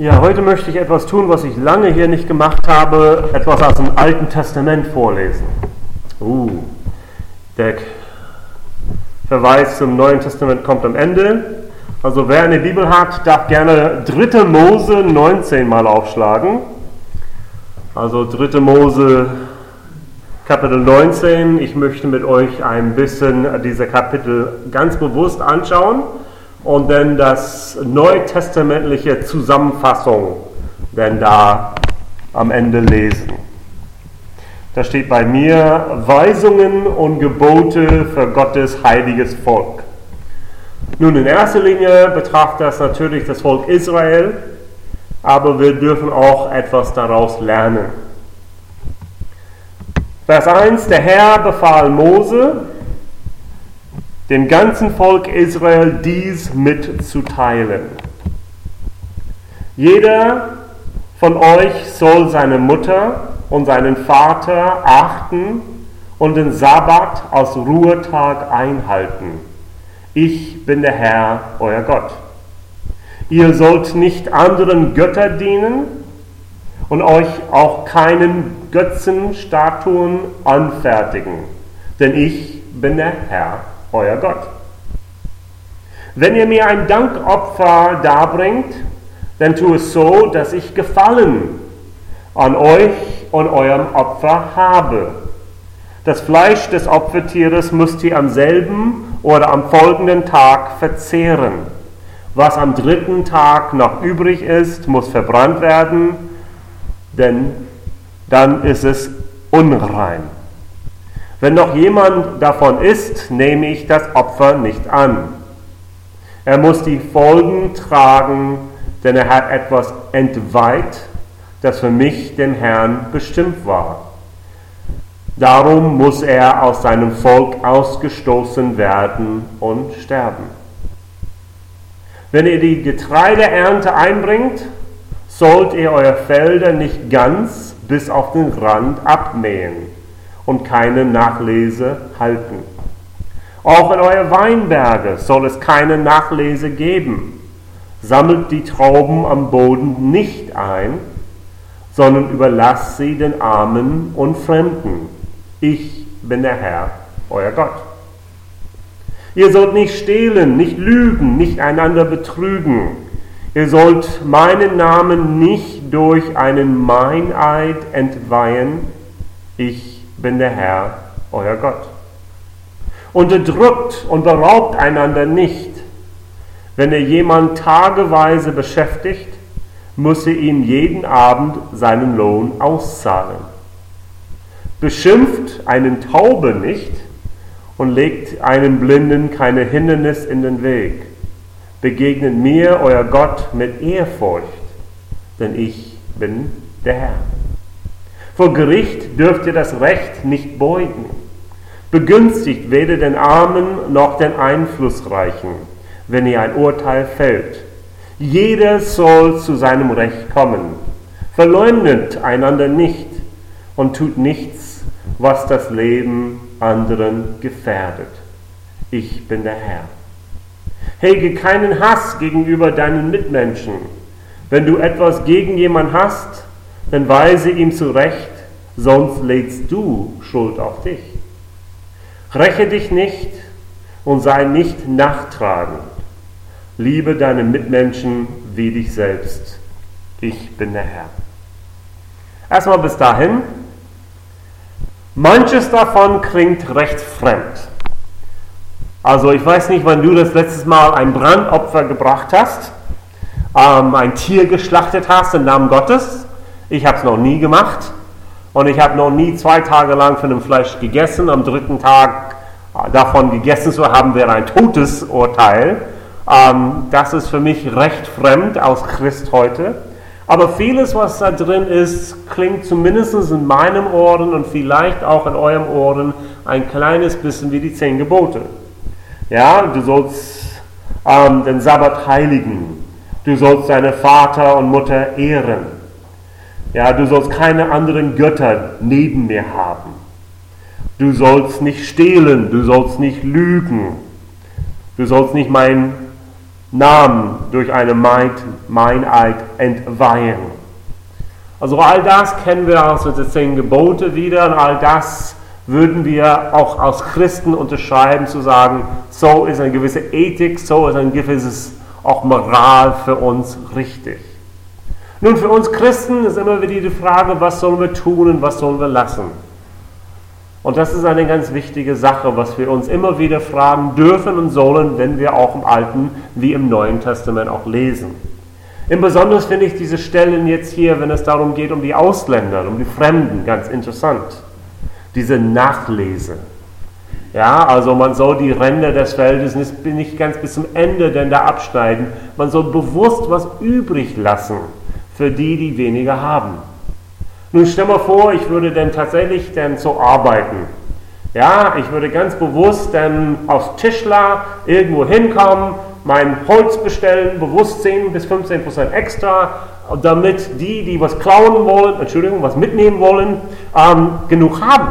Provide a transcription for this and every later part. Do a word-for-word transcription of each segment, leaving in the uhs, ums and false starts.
Ja, heute möchte ich etwas tun, was ich lange hier nicht gemacht habe, etwas aus dem Alten Testament vorlesen. Uh, der Verweis zum Neuen Testament kommt am Ende. Also wer eine Bibel hat, darf gerne dritte Mose neunzehn mal aufschlagen. Also dritte Mose Kapitel neunzehn. Ich möchte mit euch ein bisschen diese Kapitel ganz bewusst anschauen und dann das neutestamentliche Zusammenfassung dann da am Ende lesen. Da steht bei mir Weisungen und Gebote für Gottes heiliges Volk. Nun, in erster Linie betrifft das natürlich das Volk Israel, aber wir dürfen auch etwas daraus lernen. Vers eins, der Herr befahl Mose, dem ganzen Volk Israel dies mitzuteilen. Jeder von euch soll seine Mutter und seinen Vater achten und den Sabbat als Ruhetag einhalten. Ich bin der Herr, euer Gott. Ihr sollt nicht anderen Göttern dienen und euch auch keinen Götzenstatuen anfertigen, denn ich bin der Herr, euer Gott. Wenn ihr mir ein Dankopfer darbringt, dann tu es so, dass ich Gefallen an euch und eurem Opfer habe. Das Fleisch des Opfertieres müsst ihr am selben oder am folgenden Tag verzehren. Was am dritten Tag noch übrig ist, muss verbrannt werden, denn dann ist es unrein. Wenn noch jemand davon isst, nehme ich das Opfer nicht an. Er muss die Folgen tragen, denn er hat etwas entweiht, das für mich, den Herrn, bestimmt war. Darum muss er aus seinem Volk ausgestoßen werden und sterben. Wenn ihr die Getreideernte einbringt, sollt ihr eure Felder nicht ganz bis auf den Rand abmähen und keine Nachlese halten. Auch in eure Weinberge soll es keine Nachlese geben. Sammelt die Trauben am Boden nicht ein, sondern überlasst sie den Armen und Fremden. Ich bin der Herr, euer Gott. Ihr sollt nicht stehlen, nicht lügen, nicht einander betrügen. Ihr sollt meinen Namen nicht durch einen Meineid entweihen. Ich bin der Herr, euer Gott. Unterdrückt und beraubt einander nicht. Wenn ihr jemand tageweise beschäftigt, muss ihr ihm jeden Abend seinen Lohn auszahlen. Beschimpft einen Taube nicht und legt einem Blinden keine Hindernis in den Weg. Begegnet mir, euer Gott, mit Ehrfurcht, denn ich bin der Herr. Vor Gericht dürft ihr das Recht nicht beugen. Begünstigt weder den Armen noch den Einflussreichen, wenn ihr ein Urteil fällt. Jeder soll zu seinem Recht kommen. Verleumdet einander nicht und tut nichts, was das Leben anderen gefährdet. Ich bin der Herr. Hege keinen Hass gegenüber deinen Mitmenschen. Wenn du etwas gegen jemanden hast, dann weise ihm zurecht, sonst lädst du Schuld auf dich. Räche dich nicht und sei nicht nachtragend. Liebe deine Mitmenschen wie dich selbst. Ich bin der Herr. Erstmal bis dahin. Manches davon klingt recht fremd. Also ich weiß nicht, wann du das letztes Mal ein Brandopfer gebracht hast, ähm, ein Tier geschlachtet hast im Namen Gottes. Ich habe es noch nie gemacht und ich habe noch nie zwei Tage lang von dem Fleisch gegessen. Am dritten Tag äh, davon gegessen zu haben, wäre ein Todesurteil. Ähm, das ist für mich recht fremd als Christ heute. Aber vieles, was da drin ist, klingt zumindest in meinem Ohren und vielleicht auch in eurem Ohren ein kleines bisschen wie die zehn Gebote. Ja, du sollst ähm, den Sabbat heiligen. Du sollst deine Vater und Mutter ehren. Ja, du sollst keine anderen Götter neben mir haben. Du sollst nicht stehlen, du sollst nicht lügen. Du sollst nicht mein Namen durch eine Meineid entweihen. Also all das kennen wir aus den zehn Gebote wieder und all das würden wir auch als Christen unterschreiben, zu sagen, so ist eine gewisse Ethik, so ist ein gewisses auch Moral für uns richtig. Nun, für uns Christen ist immer wieder die Frage, was sollen wir tun und was sollen wir lassen? Und das ist eine ganz wichtige Sache, was wir uns immer wieder fragen dürfen und sollen, wenn wir auch im Alten wie im Neuen Testament auch lesen. Im Besonderen finde ich diese Stellen jetzt hier, wenn es darum geht, um die Ausländer, um die Fremden, ganz interessant. Diese Nachlese. Ja, also man soll die Ränder des Feldes nicht ganz bis zum Ende denn da abschneiden. Man soll bewusst was übrig lassen für die, die weniger haben. Nun stell mal vor, ich würde dann tatsächlich dann so arbeiten. Ja, ich würde ganz bewusst dann als Tischler irgendwo hinkommen, mein Holz bestellen, bewusst zehn bis fünfzehn Prozent extra, damit die, die was klauen wollen, Entschuldigung, was mitnehmen wollen, ähm, genug haben.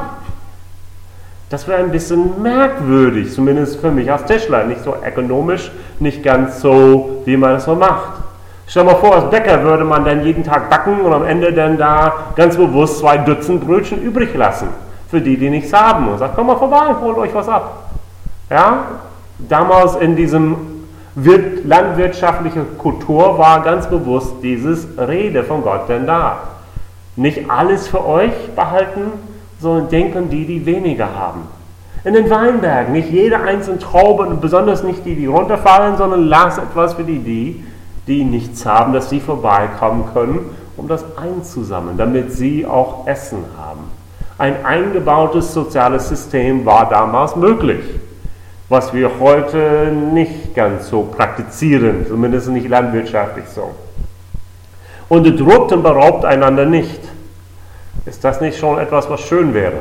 Das wäre ein bisschen merkwürdig, zumindest für mich als Tischler, nicht so ökonomisch, nicht ganz so, wie man es so macht. Stell mal vor, als Bäcker würde man dann jeden Tag backen und am Ende dann da ganz bewusst zwei Dutzend Brötchen übrig lassen, für die, die nichts haben. Und sagt, komm mal vorbei, holt euch was ab. Ja, damals in diesem landwirtschaftlichen Kultur war ganz bewusst dieses Rede von Gott denn da. Nicht alles für euch behalten, sondern denken die, die weniger haben. In den Weinbergen, nicht jede einzelne Traube und besonders nicht die, die runterfallen, sondern lass etwas für die, die, die nichts haben, dass sie vorbeikommen können, um das einzusammeln, damit sie auch Essen haben. Ein eingebautes soziales System war damals möglich, was wir heute nicht ganz so praktizieren, zumindest nicht landwirtschaftlich so. Unterdrückt und beraubt einander nicht. Ist das nicht schon etwas, was schön wäre?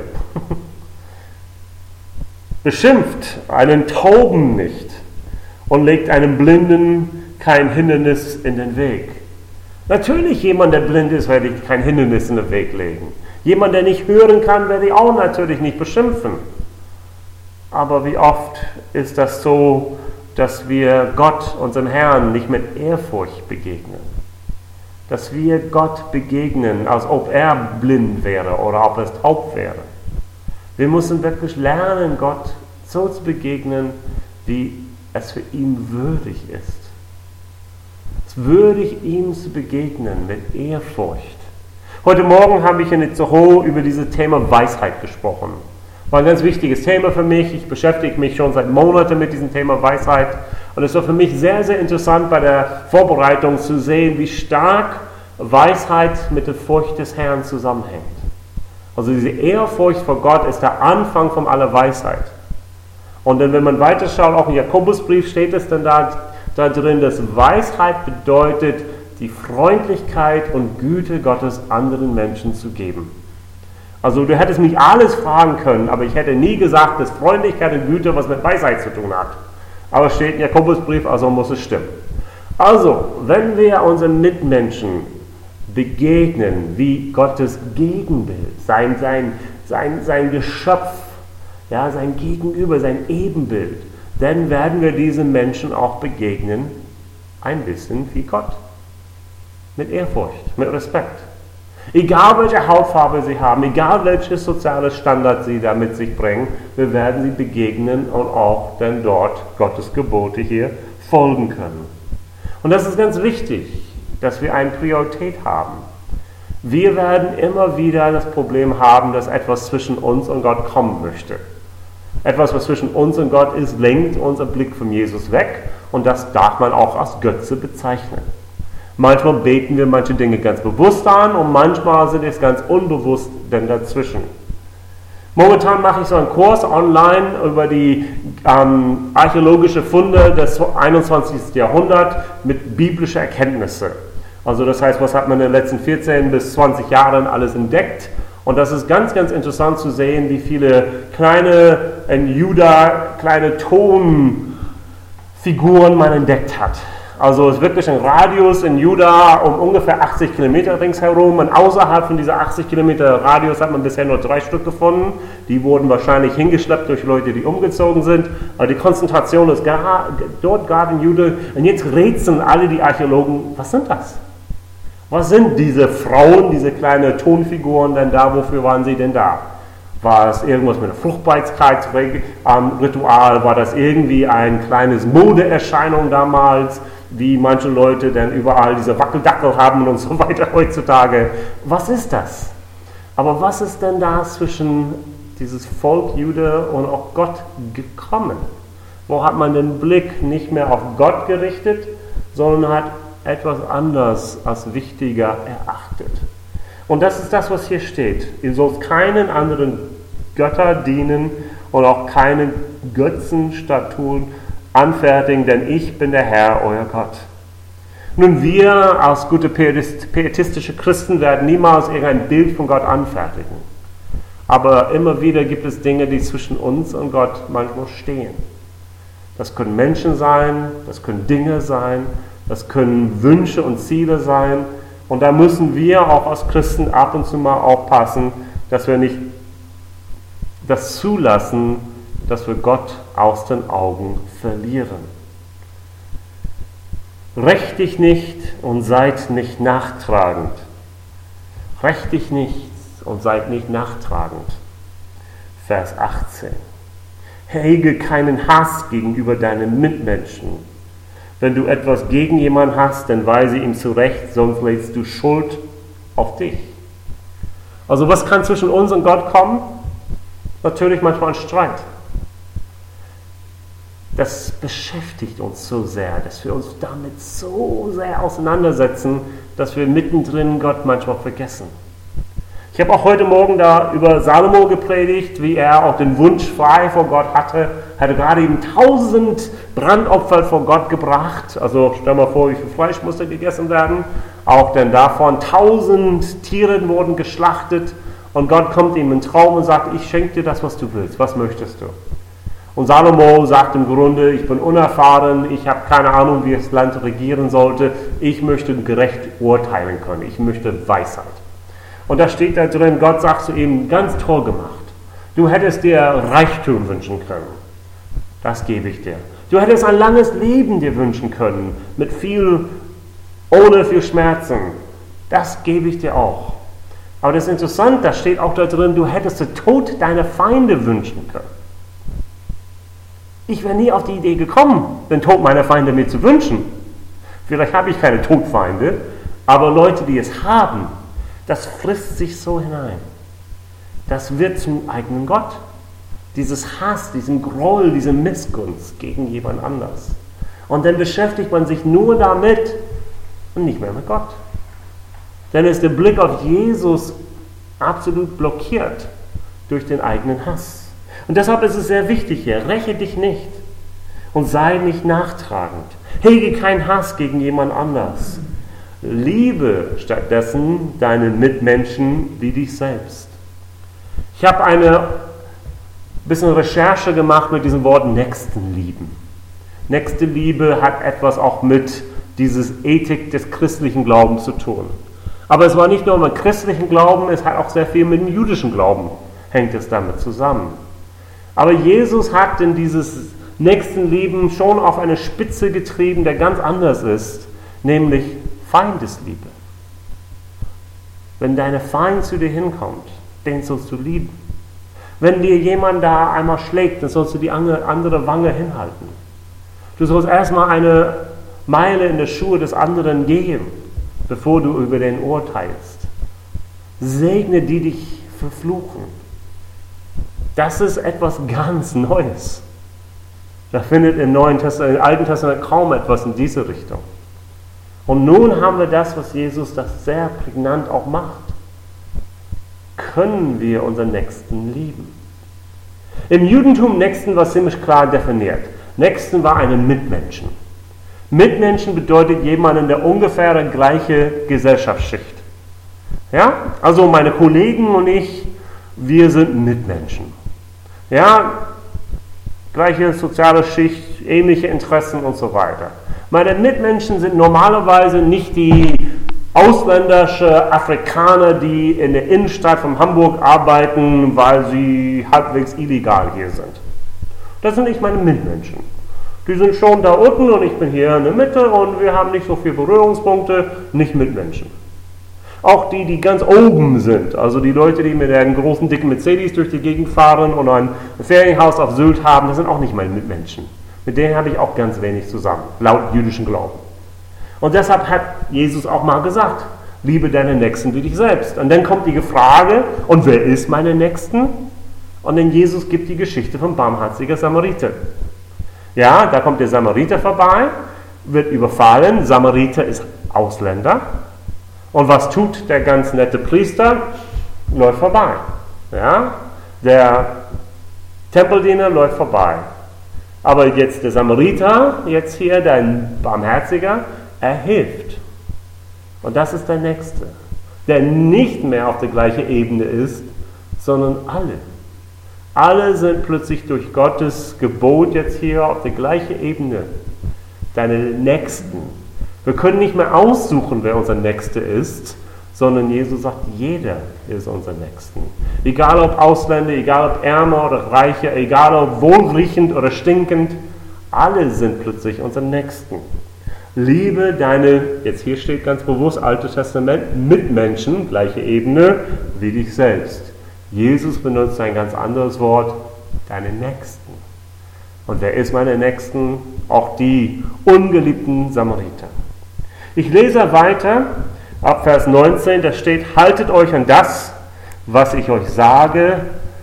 Beschimpft einen Tauben nicht und legt einem Blinden kein Hindernis in den Weg. Natürlich, jemand, der blind ist, werde ich kein Hindernis in den Weg legen. Jemand, der nicht hören kann, werde ich auch natürlich nicht beschimpfen. Aber wie oft ist das so, dass wir Gott, unserem Herrn, nicht mit Ehrfurcht begegnen? Dass wir Gott begegnen, als ob er blind wäre oder ob er taub wäre. Wir müssen wirklich lernen, Gott so zu begegnen, wie es für ihn würdig ist. Es ist würdig, ihm zu begegnen mit Ehrfurcht. Heute Morgen habe ich in Itzehoe über dieses Thema Weisheit gesprochen. War ein ganz wichtiges Thema für mich. Ich beschäftige mich schon seit Monaten mit diesem Thema Weisheit. Und es war für mich sehr, sehr interessant bei der Vorbereitung zu sehen, wie stark Weisheit mit der Furcht des Herrn zusammenhängt. Also diese Ehrfurcht vor Gott ist der Anfang von aller Weisheit. Und dann, wenn man weiterschaut, auch im Jakobusbrief steht es dann da, da drin, dass Weisheit bedeutet, die Freundlichkeit und Güte Gottes anderen Menschen zu geben. Also du hättest mich alles fragen können, aber ich hätte nie gesagt, dass Freundlichkeit und Güte was mit Weisheit zu tun hat. Aber es steht im Jakobusbrief, also muss es stimmen. Also, wenn wir unseren Mitmenschen begegnen wie Gottes Gegenbild, sein, sein, sein, sein Geschöpf, ja, sein Gegenüber, sein Ebenbild, dann werden wir diesen Menschen auch begegnen, ein bisschen wie Gott. Mit Ehrfurcht, mit Respekt. Egal welche Hautfarbe sie haben, egal welches soziales Standard sie da mit sich bringen, wir werden sie begegnen und auch dann dort Gottes Gebote hier folgen können. Und das ist ganz wichtig, dass wir eine Priorität haben. Wir werden immer wieder das Problem haben, dass etwas zwischen uns und Gott kommen möchte. Etwas, was zwischen uns und Gott ist, lenkt unser Blick von Jesus weg und das darf man auch als Götze bezeichnen. Manchmal beten wir manche Dinge ganz bewusst an und manchmal sind es ganz unbewusst denn dazwischen. Momentan mache ich so einen Kurs online über die ähm, archäologischen Funde des einundzwanzigsten Jahrhunderts mit biblischen Erkenntnissen. Also das heißt, was hat man in den letzten vierzehn bis zwanzig Jahren alles entdeckt? Und das ist ganz, ganz interessant zu sehen, wie viele kleine, in Juda, kleine Tonfiguren man entdeckt hat. Also es ist wirklich ein Radius in Juda um ungefähr achtzig Kilometer ringsherum. Und außerhalb von dieser achtzig Kilometer Radius hat man bisher nur drei Stück gefunden. Die wurden wahrscheinlich hingeschleppt durch Leute, die umgezogen sind. Aber die Konzentration ist gar, dort gerade in Juda. Und jetzt rätseln alle die Archäologen, was sind das? Was sind diese Frauen, diese kleinen Tonfiguren denn da? Wofür waren sie denn da? War es irgendwas mit einem Fruchtbarkeitsritual? War das irgendwie ein kleines Modeerscheinung damals, wie manche Leute dann überall diese Wackeldackel haben und so weiter heutzutage? Was ist das? Aber was ist denn da zwischen dieses Volk Juda und auch Gott gekommen? Wo hat man den Blick nicht mehr auf Gott gerichtet, sondern hat etwas anderes als wichtiger erachtet? Und das ist das, was hier steht. Ihr sollt keinen anderen Götter dienen und auch keine Götzenstatuen anfertigen, denn ich bin der Herr, euer Gott. Nun, wir als gute pietistische Christen werden niemals irgendein Bild von Gott anfertigen. Aber immer wieder gibt es Dinge, die zwischen uns und Gott manchmal stehen. Das können Menschen sein, das können Dinge sein, das können Wünsche und Ziele sein. Und da müssen wir auch als Christen ab und zu mal aufpassen, dass wir nicht das zulassen, dass wir Gott aus den Augen verlieren. Rächt dich nicht und seid nicht nachtragend. Rächt dich nicht und seid nicht nachtragend. Vers achtzehn. Hege keinen Hass gegenüber deinen Mitmenschen. Wenn du etwas gegen jemanden hast, dann weise ihm zurecht, sonst lädst du Schuld auf dich. Also was kann zwischen uns und Gott kommen? Natürlich manchmal ein Streit. Das beschäftigt uns so sehr, dass wir uns damit so sehr auseinandersetzen, dass wir mittendrin Gott manchmal vergessen. Ich habe auch heute Morgen da über Salomo gepredigt, wie er auch den Wunsch frei vor Gott hatte. Er hatte gerade eben tausend Brandopfer vor Gott gebracht. Also stell mal vor, wie viel Fleisch musste gegessen werden. Auch denn davon tausend Tiere wurden geschlachtet. Und Gott kommt ihm in Traum und sagt, ich schenke dir das, was du willst. Was möchtest du? Und Salomo sagt im Grunde, ich bin unerfahren, ich habe keine Ahnung, wie das Land regieren sollte. Ich möchte gerecht urteilen können. Ich möchte Weisheit. Und da steht da drin, Gott sagt zu ihm, ganz toll gemacht. Du hättest dir Reichtum wünschen können. Das gebe ich dir. Du hättest ein langes Leben dir wünschen können, mit viel, ohne viel Schmerzen. Das gebe ich dir auch. Aber das ist interessant, da steht auch da drin, du hättest den Tod deiner Feinde wünschen können. Ich wäre nie auf die Idee gekommen, den Tod meiner Feinde mir zu wünschen. Vielleicht habe ich keine Todfeinde, aber Leute, die es haben, das frisst sich so hinein. Das wird zum eigenen Gott. Dieses Hass, diesen Groll, diese Missgunst gegen jemand anders. Und dann beschäftigt man sich nur damit und nicht mehr mit Gott. Dann ist der Blick auf Jesus absolut blockiert durch den eigenen Hass. Und deshalb ist es sehr wichtig hier, räche dich nicht und sei nicht nachtragend. Hege keinen Hass gegen jemand anders. Liebe stattdessen deinen Mitmenschen wie dich selbst. Ich habe eine bisschen Recherche gemacht mit diesem Wort Nächstenlieben. Nächste Liebe hat etwas auch mit dieses Ethik des christlichen Glaubens zu tun. Aber es war nicht nur mit christlichen Glauben, es hat auch sehr viel mit dem jüdischen Glauben, hängt es damit zusammen. Aber Jesus hat in dieses Nächstenlieben schon auf eine Spitze getrieben, der ganz anders ist, nämlich Feindesliebe. Wenn deine Feind zu dir hinkommt, den sollst du lieben. Wenn dir jemand da einmal schlägt, dann sollst du die andere Wange hinhalten. Du sollst erstmal eine Meile in die Schuhe des anderen gehen, bevor du über den urteilst. Segne die dich verfluchen. Das ist etwas ganz Neues. Da findet im, Neuen Testament, im Alten Testament kaum etwas in diese Richtung. Und nun haben wir das, was Jesus das sehr prägnant auch macht. Können wir unseren Nächsten lieben? Im Judentum Nächsten war ziemlich klar definiert. Nächsten war einen Mitmenschen. Mitmenschen bedeutet jemanden der ungefähr die gleiche Gesellschaftsschicht. Ja, also meine Kollegen und ich, wir sind Mitmenschen. Ja, gleiche soziale Schicht, ähnliche Interessen und so weiter. Meine Mitmenschen sind normalerweise nicht die ausländische Afrikaner, die in der Innenstadt von Hamburg arbeiten, weil sie halbwegs illegal hier sind. Das sind nicht meine Mitmenschen. Die sind schon da unten und ich bin hier in der Mitte und wir haben nicht so viele Berührungspunkte, nicht Mitmenschen. Auch die, die ganz oben sind, also die Leute, die mit einem großen, dicken Mercedes durch die Gegend fahren und ein Ferienhaus auf Sylt haben, das sind auch nicht meine Mitmenschen. Mit denen habe ich auch ganz wenig zusammen, laut jüdischem Glauben. Und deshalb hat Jesus auch mal gesagt, liebe deine Nächsten wie dich selbst. Und dann kommt die Frage, und wer ist meine Nächsten? Und dann Jesus gibt die Geschichte vom barmherzigen Samariter. Ja, da kommt der Samariter vorbei, wird überfallen, Samariter ist Ausländer. Und was tut der ganz nette Priester? Läuft vorbei. Ja, der Tempeldiener läuft vorbei. Aber jetzt der Samariter, jetzt hier, dein Barmherziger, er hilft. Und das ist der Nächste, der nicht mehr auf der gleichen Ebene ist, sondern alle. Alle sind plötzlich durch Gottes Gebot jetzt hier auf der gleichen Ebene. Deine Nächsten. Wir können nicht mehr aussuchen, wer unser Nächster ist, sondern Jesus sagt, jeder ist unser Nächsten. Egal ob Ausländer, egal ob ärmer oder reicher, egal ob wohlriechend oder stinkend, alle sind plötzlich unser Nächsten. Liebe deine, jetzt hier steht ganz bewusst, Altes Testament, Mitmenschen, gleiche Ebene, wie dich selbst. Jesus benutzt ein ganz anderes Wort, deine Nächsten. Und wer ist meine Nächsten? Auch die ungeliebten Samariter. Ich lese weiter, ab Vers neunzehn, da steht, haltet euch an das, was ich euch sage,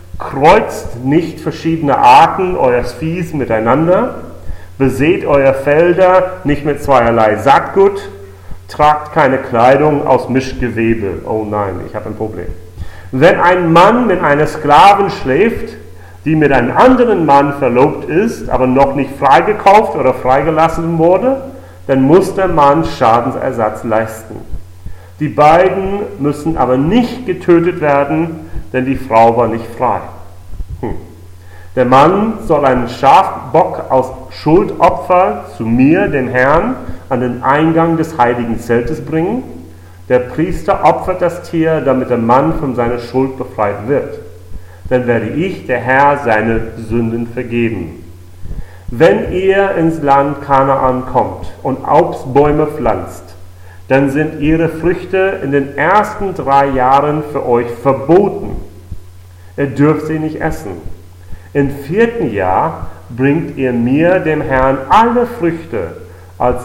kreuzt nicht verschiedene Arten eures Viehs miteinander, beseht eure Felder nicht mit zweierlei Saatgut, tragt keine Kleidung aus Mischgewebe. Oh nein, ich habe ein Problem. Wenn ein Mann mit einer Sklavin schläft, die mit einem anderen Mann verlobt ist, aber noch nicht freigekauft oder freigelassen wurde, dann muss der Mann Schadensersatz leisten. Die beiden müssen aber nicht getötet werden, denn die Frau war nicht frei. Hm. Der Mann soll einen Schafbock aus Schuldopfer zu mir, dem Herrn, an den Eingang des heiligen Zeltes bringen. Der Priester opfert das Tier, damit der Mann von seiner Schuld befreit wird. Dann werde ich, der Herr, seine Sünden vergeben. Wenn ihr ins Land Kanaan kommt und Obstbäume pflanzt, dann sind ihre Früchte in den ersten drei Jahren für euch verboten. Ihr dürft sie nicht essen. Im vierten Jahr bringt ihr mir, dem Herrn, alle Früchte als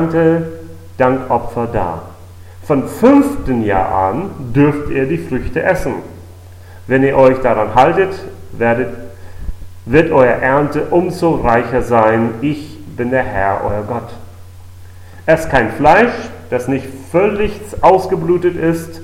Erntedankopfer dar. Vom fünften Jahr an dürft ihr die Früchte essen. Wenn ihr euch daran haltet, werdet, wird eure Ernte umso reicher sein. Ich bin der Herr, euer Gott. Esst kein Fleisch, das nicht völlig ausgeblutet ist,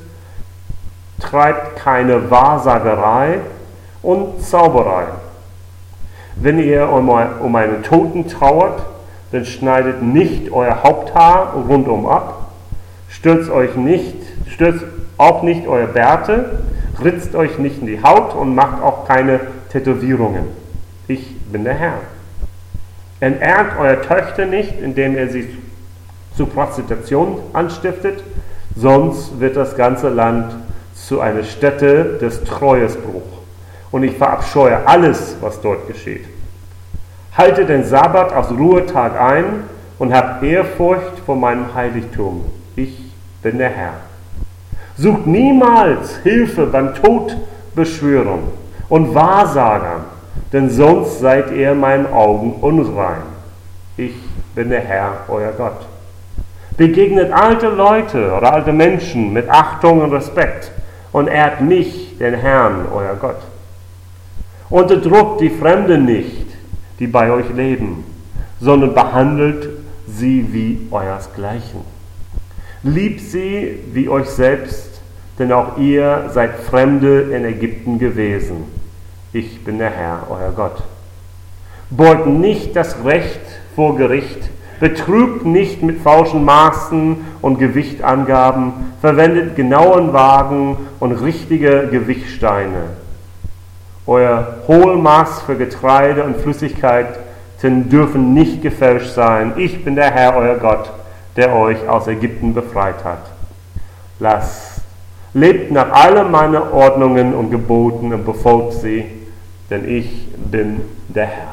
treibt keine Wahrsagerei und Zauberei. Wenn ihr um einen Toten trauert, dann schneidet nicht euer Haupthaar rundum ab, stürzt euch nicht, stürzt auch nicht eure Bärte, ritzt euch nicht in die Haut und macht auch keine Tätowierungen. Ich bin der Herr. Entehrt eure Töchter nicht, indem ihr sie zur Prostitution anstiftet, sonst wird das ganze Land zu einer Stätte des Treuesbruchs. Und ich verabscheue alles, was dort geschieht. Haltet den Sabbat als Ruhetag ein und habt Ehrfurcht vor meinem Heiligtum. Ich bin der Herr. Sucht niemals Hilfe beim Todbeschwören und Wahrsagern, denn sonst seid ihr in meinen Augen unrein. Ich bin der Herr, euer Gott. Begegnet alte Leute oder alte Menschen mit Achtung und Respekt und ehrt mich, den Herrn, euer Gott. Unterdrückt die Fremden nicht, die bei euch leben, sondern behandelt sie wie euresgleichen. Liebt sie wie euch selbst, denn auch ihr seid Fremde in Ägypten gewesen. Ich bin der Herr, euer Gott. Beugt nicht das Recht vor Gericht, betrügt nicht mit falschen Maßen und Gewichtangaben, verwendet genauen Wagen und richtige Gewichtsteine. Euer Hohlmaß für Getreide und Flüssigkeit dürfen nicht gefälscht sein. Ich bin der Herr, euer Gott, der euch aus Ägypten befreit hat. Lasst, lebt nach allen meinen Ordnungen und Geboten und befolgt sie, denn ich bin der Herr.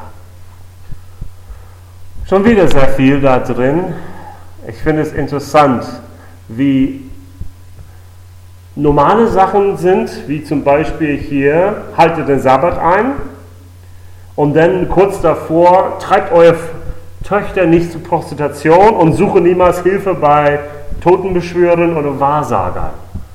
Schon wieder sehr viel da drin. Ich finde es interessant, wie normale Sachen sind, wie zum Beispiel hier, haltet den Sabbat ein und dann kurz davor, treibt eure Töchter nicht zur Prostitution und suche niemals Hilfe bei Totenbeschwörern oder Wahrsagern.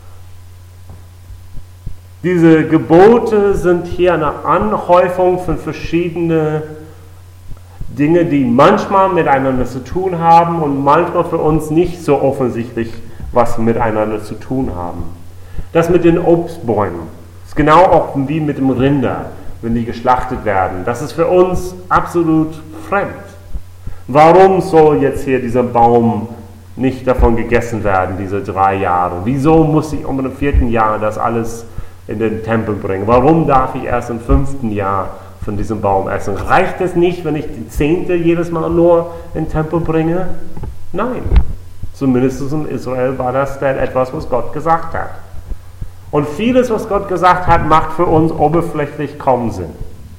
Diese Gebote sind hier eine Anhäufung von verschiedenen Dinge, die manchmal miteinander zu tun haben und manchmal für uns nicht so offensichtlich was miteinander zu tun haben. Das mit den Obstbäumen ist genau auch wie mit dem Rinder, wenn die geschlachtet werden. Das ist für uns absolut fremd. Warum soll jetzt hier dieser Baum nicht davon gegessen werden, diese drei Jahre? Wieso muss ich um den vierten Jahr das alles in den Tempel bringen? Warum darf ich erst im fünften Jahr von diesem Baum essen? Reicht es nicht, wenn ich die Zehnte jedes Mal nur in den Tempel bringe? Nein. Zumindest in Israel war das dann etwas, was Gott gesagt hat. Und vieles, was Gott gesagt hat, macht für uns oberflächlich kaum Sinn.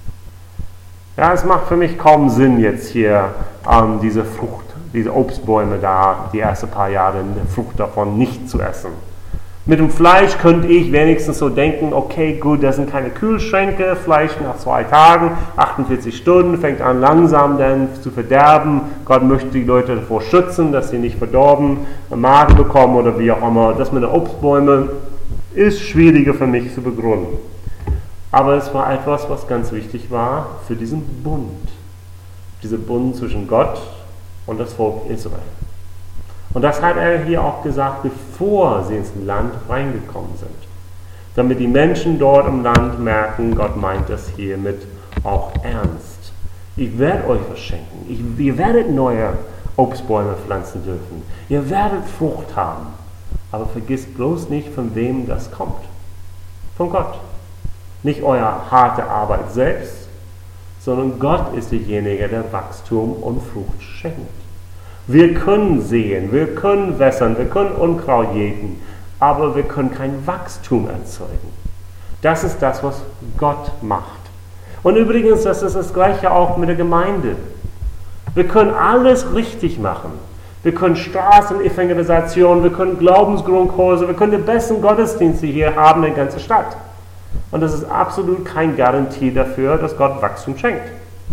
Ja, es macht für mich kaum Sinn, jetzt hier ähm, diese Frucht, diese Obstbäume da, die ersten paar Jahre die Frucht davon nicht zu essen. Mit dem Fleisch könnte ich wenigstens so denken, okay, gut, das sind keine Kühlschränke, Fleisch nach zwei Tagen, achtundvierzig Stunden, fängt an langsam dann zu verderben. Gott möchte die Leute davor schützen, dass sie nicht verdorben, einen Magen bekommen oder wie auch immer. Das mit den Obstbäumen ist schwieriger für mich zu begründen. Aber es war etwas, was ganz wichtig war für diesen Bund. Dieser Bund zwischen Gott und das Volk Israel. Und das hat er hier auch gesagt, bevor sie ins Land reingekommen sind. Damit die Menschen dort im Land merken, Gott meint das hiermit auch ernst. Ich werde euch was schenken. Ich, ihr werdet neue Obstbäume pflanzen dürfen. Ihr werdet Frucht haben. Aber vergisst bloß nicht, von wem das kommt. Von Gott. Nicht eure harte Arbeit selbst, sondern Gott ist derjenige, der Wachstum und Frucht schenkt. Wir können sehen, wir können wässern, wir können Unkraut jäten, aber wir können kein Wachstum erzeugen. Das ist das, was Gott macht. Und übrigens, das ist das Gleiche auch mit der Gemeinde. Wir können alles richtig machen. Wir können Straßenevangelisation, wir können Glaubensgrundkurse, wir können die besten Gottesdienste hier haben in der ganzen Stadt. Und das ist absolut keine Garantie dafür, dass Gott Wachstum schenkt.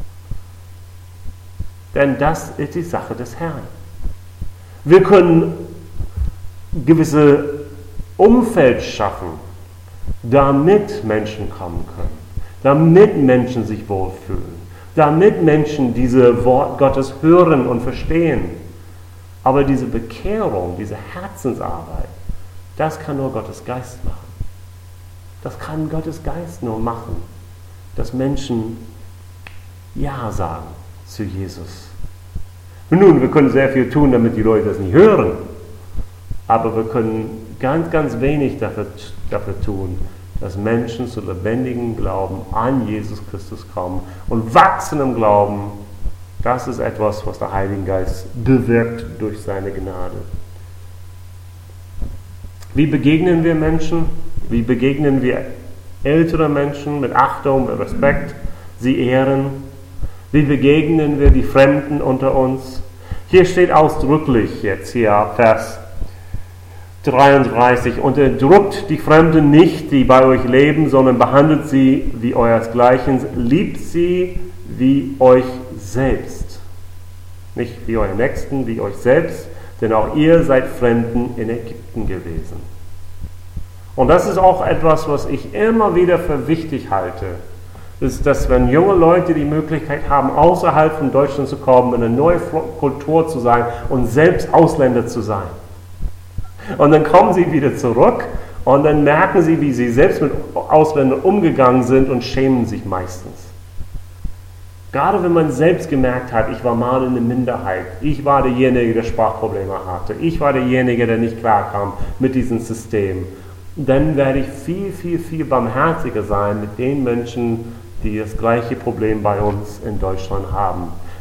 Denn das ist die Sache des Herrn. Wir können gewisse Umfeld schaffen, damit Menschen kommen können, damit Menschen sich wohlfühlen, damit Menschen diese Wort Gottes hören und verstehen. Aber diese Bekehrung, diese Herzensarbeit, das kann nur Gottes Geist machen. Das kann Gottes Geist nur machen, dass Menschen Ja sagen zu Jesus. Nun, wir können sehr viel tun, damit die Leute das nicht hören, aber wir können ganz, ganz wenig dafür, dafür tun, dass Menschen zu lebendigem Glauben an Jesus Christus kommen und wachsen im Glauben. Das ist etwas, was der Heilige Geist bewirkt durch seine Gnade. Wie begegnen wir Menschen? Wie begegnen wir ältere Menschen mit Achtung, mit Respekt, sie ehren? Wie begegnen wir die Fremden unter uns? Hier steht ausdrücklich jetzt hier Vers dreiunddreißig, unterdrückt die Fremden nicht, die bei euch leben, sondern behandelt sie wie euresgleichen, liebt sie wie euch selbst. Nicht wie euren Nächsten, wie euch selbst, denn auch ihr seid Fremden in Ägypten gewesen. Und das ist auch etwas, was ich immer wieder für wichtig halte, ist, dass wenn junge Leute die Möglichkeit haben, außerhalb von Deutschland zu kommen, in eine neue Kultur zu sein und selbst Ausländer zu sein. Und dann kommen sie wieder zurück und dann merken sie, wie sie selbst mit Ausländern umgegangen sind und schämen sich meistens. Gerade wenn man selbst gemerkt hat, ich war mal in der Minderheit, ich war derjenige, der Sprachprobleme hatte, ich war derjenige, der nicht klarkam mit diesem System, dann werde ich viel, viel, viel barmherziger sein mit den Menschen, die das gleiche Problem bei uns in Deutschland haben.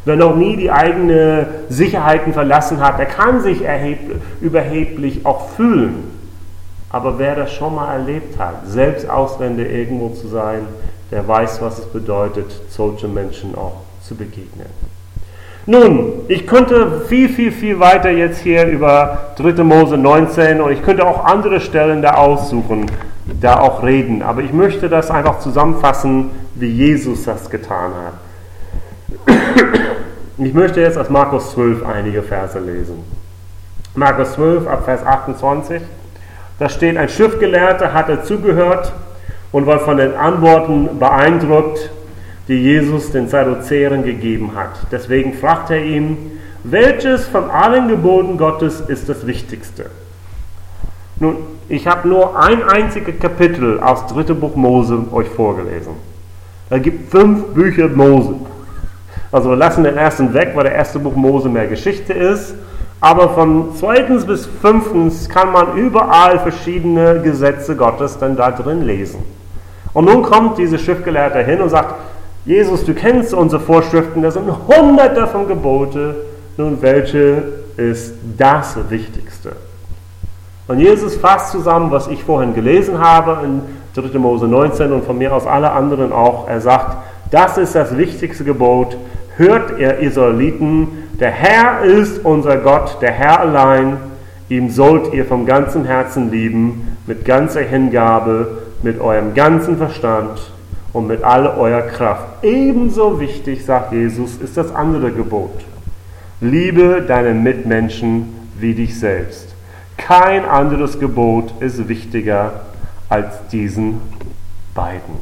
wer noch nie die eigenen Sicherheiten verlassen hat, der kann sich erheb- überheblich auch fühlen. Aber wer das schon mal erlebt hat, selbst Ausländer irgendwo zu sein, der weiß, was es bedeutet, solchen Menschen auch zu begegnen. Nun, ich könnte viel, viel, viel weiter jetzt hier über dritte Mose neunzehn und ich könnte auch andere Stellen da aussuchen, da auch reden. Aber ich möchte das einfach zusammenfassen, wie Jesus das getan hat. Ich möchte jetzt aus Markus zwölf einige Verse lesen. Markus zwölf, ab Vers achtundzwanzig. Da steht, ein Schriftgelehrter hatte zugehört und war von den Antworten beeindruckt, die Jesus den Sadduzäern gegeben hat. Deswegen fragte er ihn, welches von allen Geboten Gottes ist das Wichtigste? Nun, ich habe nur ein einziges Kapitel aus dritten Buch Mose euch vorgelesen. Da gibt fünf Bücher Mose. Also wir lassen den ersten weg, weil der erste Buch Mose mehr Geschichte ist. Aber von zweitens bis fünftens kann man überall verschiedene Gesetze Gottes dann da drin lesen. Und nun kommt dieser Schriftgelehrte hin und sagt, Jesus, du kennst unsere Vorschriften, das sind hunderte von Gebote, nun welche ist das Wichtigste? Und Jesus fasst zusammen, was ich vorhin gelesen habe in dritte Mose neunzehn und von mir aus alle anderen auch. Er sagt, das ist das wichtigste Gebot, hört ihr Israeliten, der Herr ist unser Gott, der Herr allein, ihm sollt ihr vom ganzen Herzen lieben, mit ganzer Hingabe, mit eurem ganzen Verstand und mit all eurer Kraft. Ebenso wichtig, sagt Jesus, ist das andere Gebot. Liebe deinen Mitmenschen wie dich selbst. Kein anderes Gebot ist wichtiger als diesen beiden.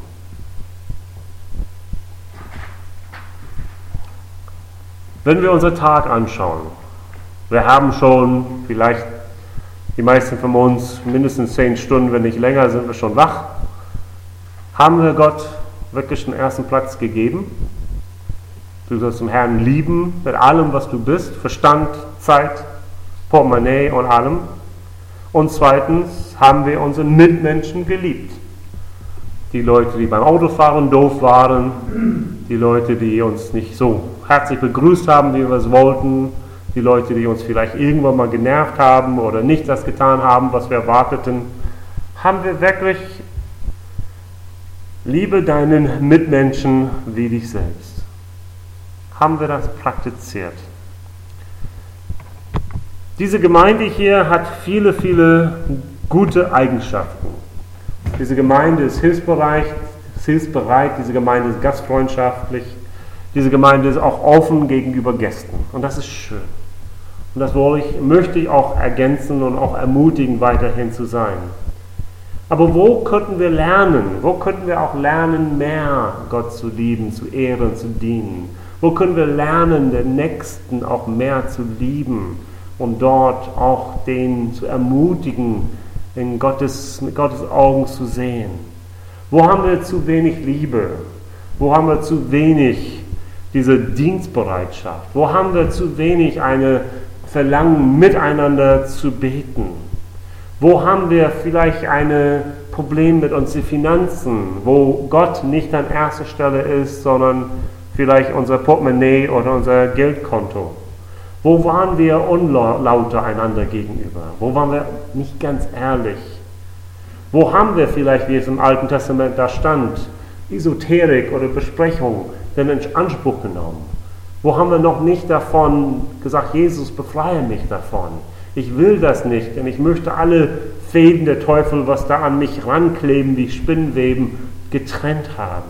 Wenn wir unseren Tag anschauen, wir haben schon vielleicht die meisten von uns mindestens zehn Stunden, wenn nicht länger, sind wir schon wach. Haben wir Gott wirklich den ersten Platz gegeben? Du sollst den Herrn lieben mit allem, was du bist, Verstand, Zeit, Portemonnaie und allem. Und zweitens haben wir unsere Mitmenschen geliebt. Die Leute, die beim Autofahren doof waren, die Leute, die uns nicht so herzlich begrüßt haben, wie wir es wollten, die Leute, die uns vielleicht irgendwann mal genervt haben oder nicht das getan haben, was wir erwarteten. Haben wir wirklich liebe deinen Mitmenschen wie dich selbst? Haben wir das praktiziert? Diese Gemeinde hier hat viele, viele gute Eigenschaften. Diese Gemeinde ist hilfsbereit, ist hilfsbereit, diese Gemeinde ist gastfreundschaftlich, diese Gemeinde ist auch offen gegenüber Gästen. Und das ist schön. Und das ich, möchte ich auch ergänzen und auch ermutigen, weiterhin zu sein. Aber wo könnten wir lernen? Wo könnten wir auch lernen, mehr Gott zu lieben, zu ehren, zu dienen? Wo können wir lernen, den Nächsten auch mehr zu lieben und dort auch den zu ermutigen, in Gottes, mit Gottes Augen zu sehen? Wo haben wir zu wenig Liebe? Wo haben wir zu wenig diese Dienstbereitschaft? Wo haben wir zu wenig eine Verlangen, miteinander zu beten? Wo haben wir vielleicht ein Problem mit unseren Finanzen, wo Gott nicht an erster Stelle ist, sondern vielleicht unser Portemonnaie oder unser Geldkonto? Wo waren wir unlauter einander gegenüber? Wo waren wir nicht ganz ehrlich? Wo haben wir vielleicht, wie es im Alten Testament da stand, Esoterik oder Besprechung denn in Anspruch genommen? Wo haben wir noch nicht davon gesagt, Jesus, befreie mich davon? Ich will das nicht, denn ich möchte alle Fäden der Teufel, was da an mich rankleben, wie Spinnweben, getrennt haben.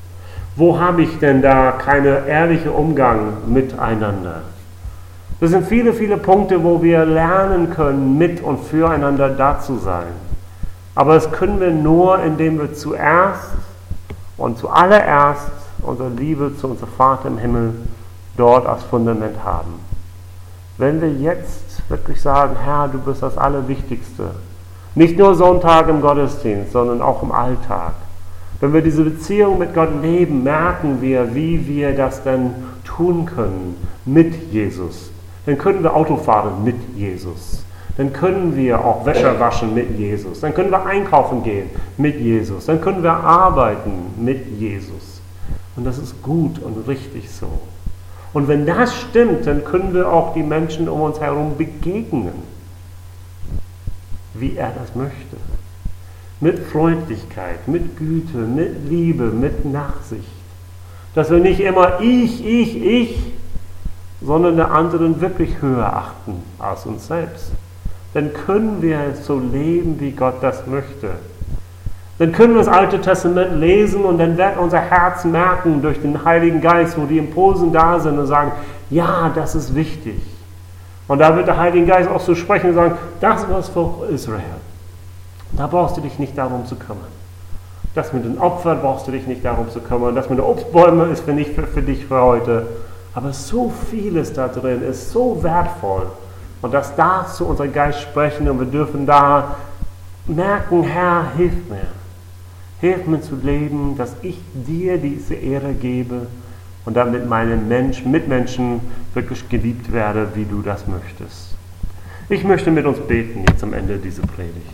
Wo habe ich denn da keinen ehrlichen Umgang miteinander? Das sind viele, viele Punkte, wo wir lernen können, mit und füreinander da zu sein. Aber das können wir nur, indem wir zuerst und zuallererst unsere Liebe zu unserem Vater im Himmel dort als Fundament haben. Wenn wir jetzt wirklich sagen, Herr, du bist das Allerwichtigste, nicht nur Sonntag im Gottesdienst, sondern auch im Alltag. Wenn wir diese Beziehung mit Gott leben, merken wir, wie wir das dann tun können mit Jesus. Dann können wir Auto fahren mit Jesus. Dann können wir auch Wäsche waschen mit Jesus. Dann können wir einkaufen gehen mit Jesus. Dann können wir arbeiten mit Jesus. Und das ist gut und richtig so. Und wenn das stimmt, dann können wir auch die Menschen um uns herum begegnen, wie er das möchte. Mit Freundlichkeit, mit Güte, mit Liebe, mit Nachsicht. Dass wir nicht immer ich, ich, ich, sondern den anderen wirklich höher achten als uns selbst. Dann können wir so leben, wie Gott das möchte. Dann können wir das Alte Testament lesen und dann wird unser Herz merken durch den Heiligen Geist, wo die Impulse da sind und sagen, ja, das ist wichtig. Und da wird der Heilige Geist auch so sprechen und sagen, das ist was für Israel. Da brauchst du dich nicht darum zu kümmern. Das mit den Opfern brauchst du dich nicht darum zu kümmern. Das mit den Obstbäumen ist für, nicht für, für dich für heute. Aber so vieles da drin ist so wertvoll. Und das darf zu unserem Geist sprechen und wir dürfen da merken, Herr, hilf mir. Hilf mir zu leben, dass ich dir diese Ehre gebe und damit meine Menschen, Mitmenschen wirklich geliebt werde, wie du das möchtest. Ich möchte mit uns beten jetzt am Ende dieser Predigt.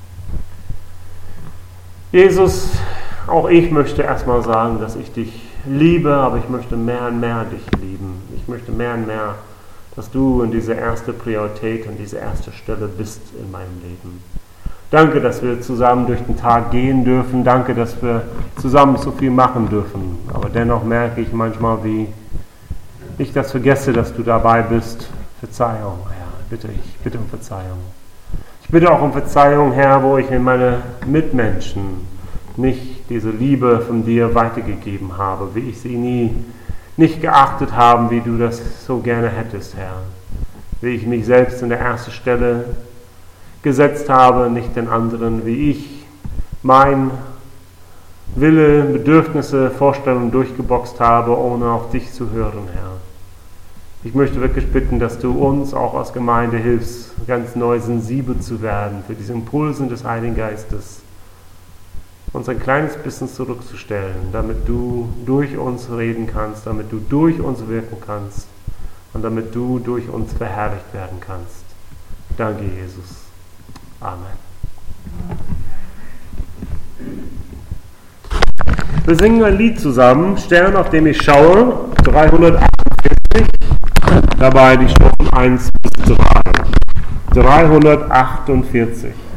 Jesus, auch ich möchte erstmal sagen, dass ich dich liebe, aber ich möchte mehr und mehr dich lieben. Ich möchte mehr und mehr, dass du in diese erste Priorität, an diese erste Stelle bist in meinem Leben. Danke, dass wir zusammen durch den Tag gehen dürfen. Danke, dass wir zusammen so viel machen dürfen. Aber dennoch merke ich manchmal, wie ich das vergesse, dass du dabei bist. Verzeihung, Herr, bitte ich, bitte um Verzeihung. Ich bitte auch um Verzeihung, Herr, wo ich in meine Mitmenschen nicht diese Liebe von dir weitergegeben habe, wie ich sie nie nicht geachtet habe, wie du das so gerne hättest, Herr. Wie ich mich selbst in der ersten Stelle gesetzt habe, nicht den anderen, wie ich mein Wille, Bedürfnisse, Vorstellungen durchgeboxt habe, ohne auf dich zu hören, Herr. Ich möchte wirklich bitten, dass du uns auch als Gemeinde hilfst, ganz neu sensibel zu werden für diese Impulsen des Heiligen Geistes, uns ein kleines bisschen zurückzustellen, damit du durch uns reden kannst, damit du durch uns wirken kannst und damit du durch uns verherrlicht werden kannst. Danke, Jesus. Amen. Wir singen ein Lied zusammen, Stern, auf dem ich schaue, dreihundertachtundvierzig, dabei die Strophen eins bis drei. dreihundertachtundvierzig.